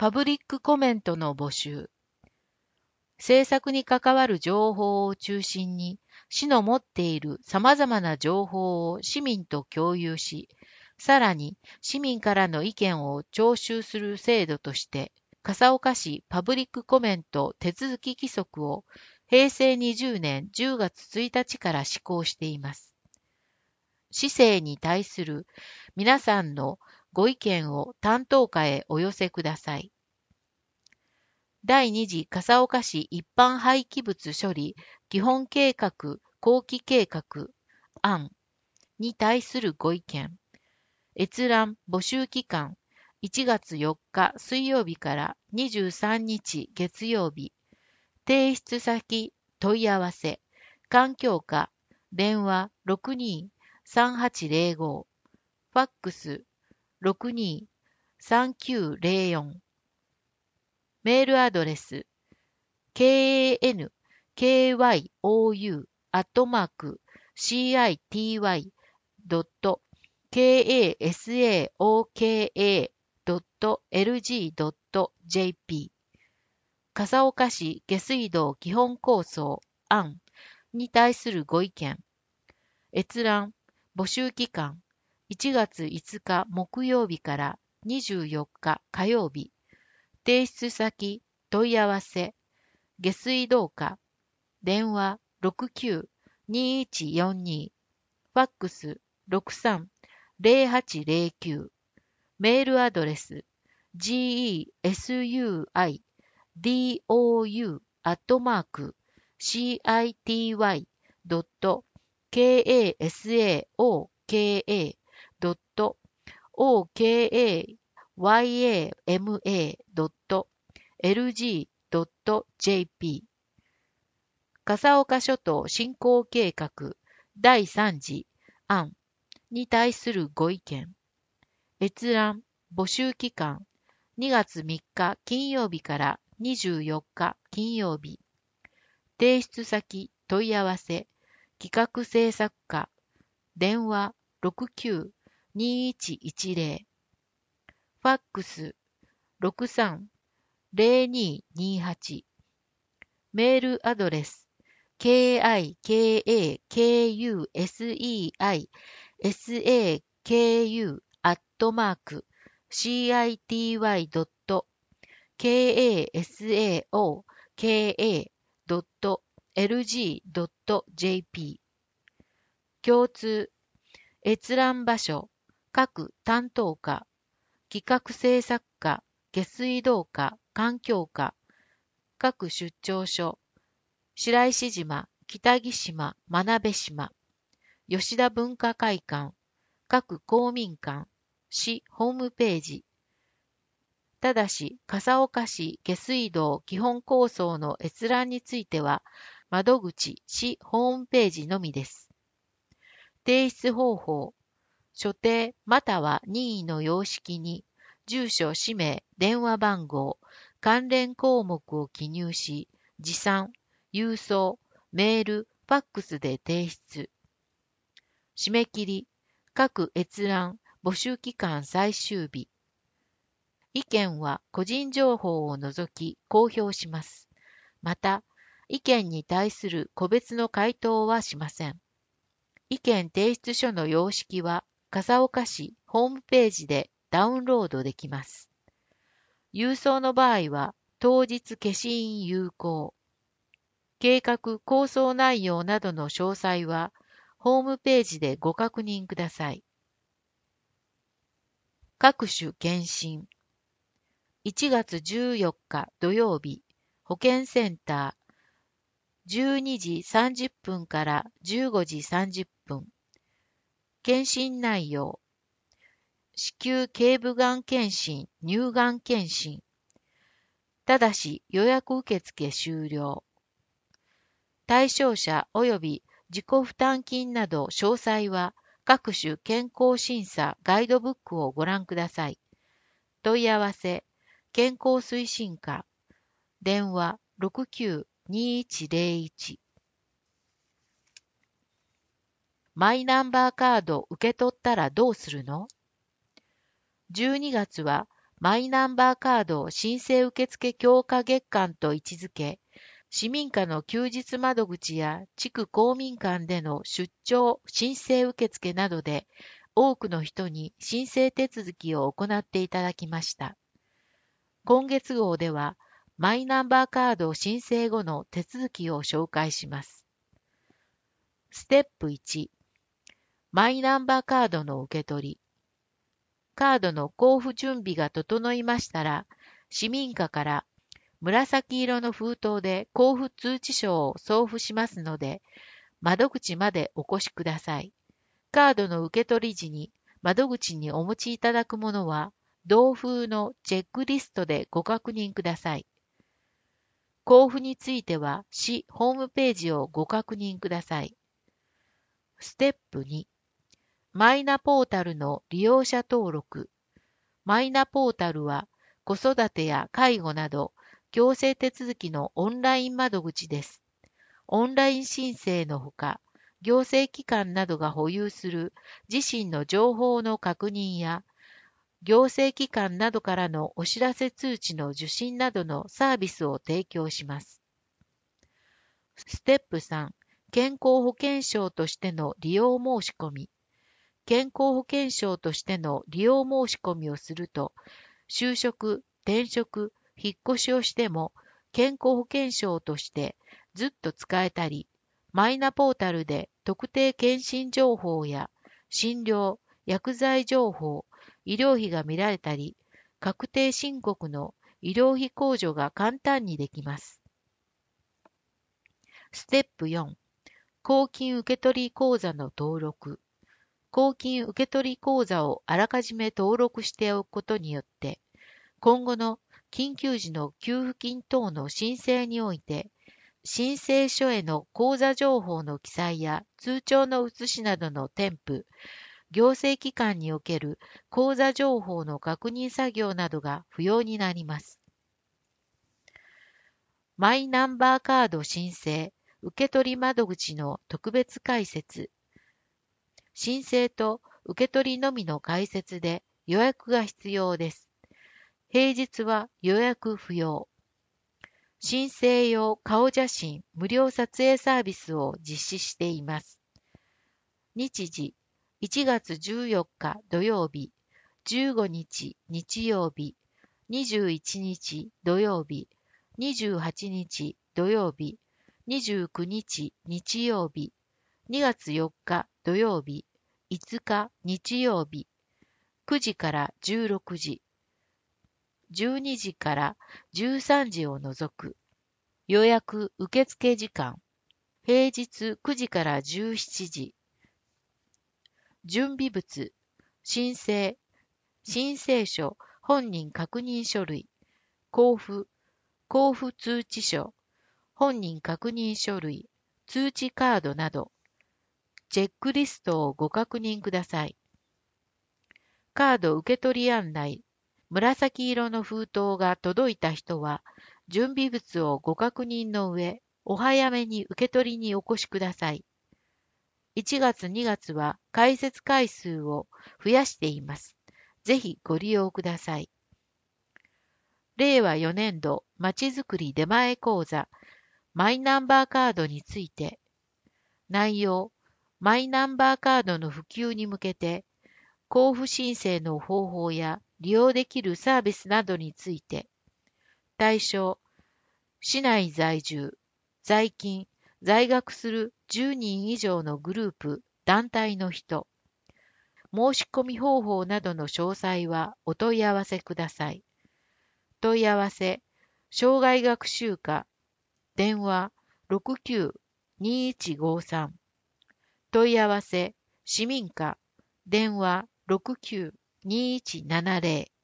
パブリックコメントの募集。政策に関わる情報を中心に、市の持っている様々な情報を市民と共有し、さらに市民からの意見を徴収する制度として、笠岡市パブリックコメント手続き規則を平成20年10月1日から施行しています。市政に対する皆さんのご意見を担当課へお寄せください。第2次笠岡市一般廃棄物処理基本計画後期計画案に対するご意見。閲覧募集期間1月4日水曜日から23日月曜日。提出先問い合わせ。環境課電話62-3805。ファックス62-3904。メールアドレス kankyou@city.kasaoka.lg.jp 笠岡市下水道基本構想案に対するご意見。閲覧募集期間1月5日木曜日から24日火曜日。提出先問い合わせ。下水道課電話69-2142。ファックス63-0809。メールアドレス gesuit.kasaoka.lg.jp 笠岡諸島振興計画第3次案に対するご意見。閲覧募集期間2月3日金曜日から24日金曜日。提出先問い合わせ。企画制作課電話69-2110。ファックス63-0228。メールアドレスcity.kasaoka.lg.jp 共通閲覧場所各担当課企画制作課下水道課環境課各出張所白石島、北木島、真鍋島、吉田文化会館、各公民館、市ホームページ。ただし、笠岡市下水道基本構想の閲覧については、窓口市ホームページのみです。提出方法、所定または任意の様式に、住所、氏名、電話番号、関連項目を記入し、持参、郵送、メール、ファックスで提出。締め切り、各閲覧、募集期間最終日。意見は個人情報を除き公表します。また、意見に対する個別の回答はしません。意見提出書の様式は、笠岡市ホームページでダウンロードできます。郵送の場合は、当日消印有効。計画構想内容などの詳細は、ホームページでご確認ください。各種検診。1月14日土曜日、保健センター、12時30分から15時30分。検診内容。子宮頸部がん検診、乳がん検診。ただし予約受付終了。対象者及び自己負担金など詳細は各種健康審査ガイドブックをご覧ください。問い合わせ、健康推進課、電話69-2101。マイナンバーカード受け取ったらどうするの？ 12 月はマイナンバーカード申請受付強化月間と位置づけ、市民課の休日窓口や地区公民館での出張申請受付などで多くの人に申請手続きを行っていただきました。今月号ではマイナンバーカード申請後の手続きを紹介します。ステップ1、マイナンバーカードの受け取り。カードの交付準備が整いましたら、市民課から紫色の封筒で交付通知書を送付しますので、窓口までお越しください。カードの受け取り時に窓口にお持ちいただくものは、同封のチェックリストでご確認ください。交付については、市ホームページをご確認ください。ステップ2、マイナポータルの利用者登録。マイナポータルは、子育てや介護など、行政手続きのオンライン窓口です。オンライン申請のほか、行政機関などが保有する自身の情報の確認や、行政機関などからのお知らせ通知の受信などのサービスを提供します。ステップ3、健康保険証としての利用申し込み。健康保険証としての利用申し込みをすると、就職、転職、引っ越しをしても、健康保険証としてずっと使えたり、マイナポータルで特定健診情報や診療、薬剤情報、医療費が見られたり、確定申告の医療費控除が簡単にできます。ステップ4、公金受取口座の登録。公金受取口座をあらかじめ登録しておくことによって、今後の緊急時の給付金等の申請において、申請書への口座情報の記載や通帳の写しなどの添付、行政機関における口座情報の確認作業などが不要になります。マイナンバーカード申請受取窓口の特別開設。申請と受け取りのみの開設で予約が必要です。平日は予約不要。申請用顔写真無料撮影サービスを実施しています。日時、1月14日土曜日、15日日曜日、21日土曜日、28日土曜日、29日日曜日、2月4日土曜日、5日日曜日、9時から16時、12時から13時を除く。予約受付時間。平日9時から17時。準備物。申請。申請書。本人確認書類。交付。交付通知書。本人確認書類。通知カードなど。チェックリストをご確認ください。カード受け取り案内。紫色の封筒が届いた人は、準備物をご確認の上、お早めに受け取りにお越しください。1月2月は開設回数を増やしています。ぜひご利用ください。令和4年度まちづくり出前講座マイナンバーカードについて。内容、マイナンバーカードの普及に向けて、交付申請の方法や利用できるサービスなどについて。対象、市内在住、在勤、在学する10人以上のグループ、団体の人。申し込み方法などの詳細はお問い合わせください。問い合わせ、障害学習課、電話69-2153。問い合わせ、市民課、電話69-2170。